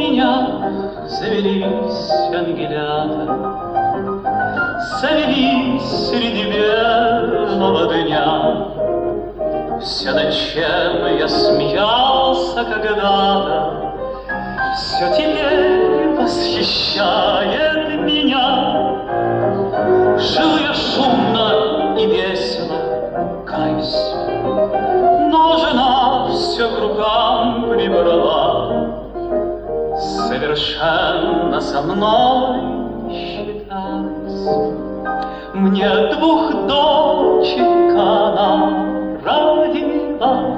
меня завелись ангелята, завелись среди белого дня. Все, над чем я смеялся когда-то, все теперь восхищает меня. Жил я шумно и весело, каюсь, но жена все к рукам прибрала, совершенно со мной считаясь. Мне двух дочек она родила.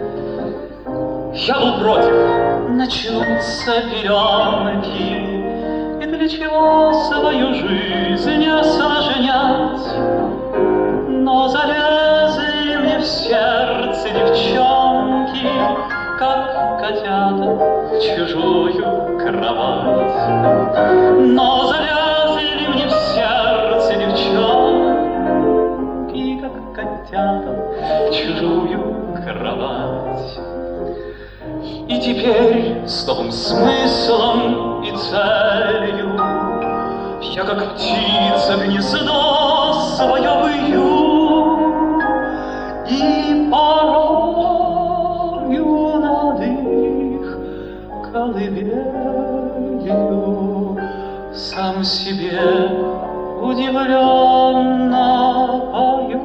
Я был против, начнутся пеленки, и для чего свою жизнь осложнять? Но залезли мне в сердце девчонки, как котята в чужую кровать. Но залезли мне в сердце девчонки, как котята в чужую кровать. И теперь с новым смыслом и целью я, как птица, гнездо свое вью, и порою над их колыбелью сам себе удивленно пою.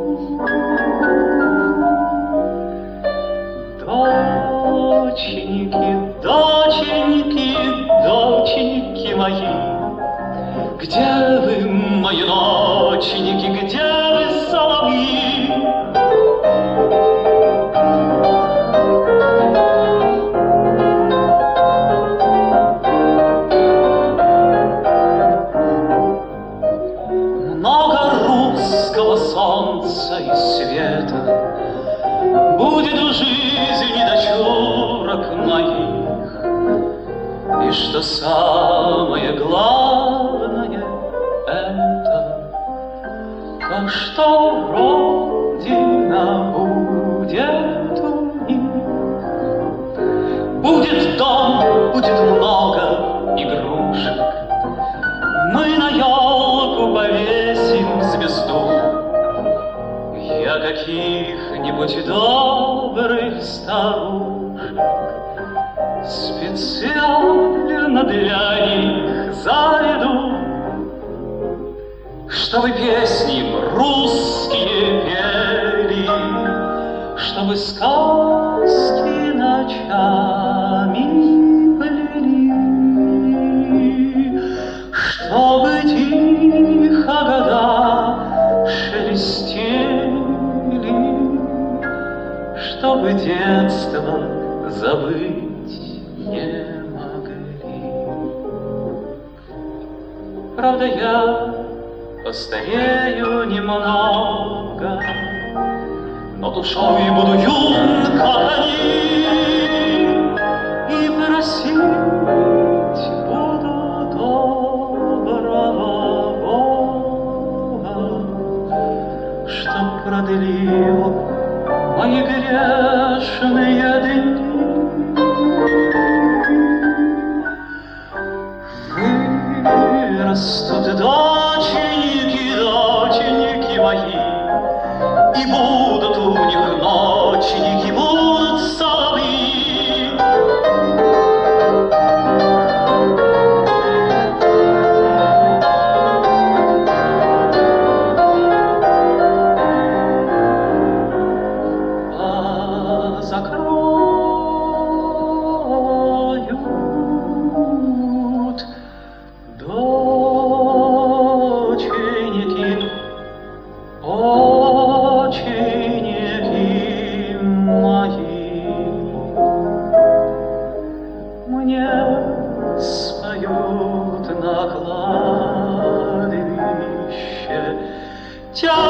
Доченьки, доченьки, доченьки мои, где вы, мои ноченьки, где вы, соловьи? Много русского солнца и света будет в жизни дочурок моих, и что самое главное это, то, что Родина будет у них. Будет дом, будет много игрушек, мы на елку повесим звезду. Я каких-нибудь добрых старушек специально для них заведу, чтобы песни им русские пели, чтобы сказки ночами плели, чтобы тихо года шелестели, чтобы детство забыть не могли. Правда, я постарею немного, но душой буду юн, как они, и просить буду доброго Бога, чтоб продлил мои грешные дни. Вырастут доченьки, доченьки мои, и будут у них ноченьки, будут соловьи. Закроют доченьки, оченьки мои, мне споют на кладбище.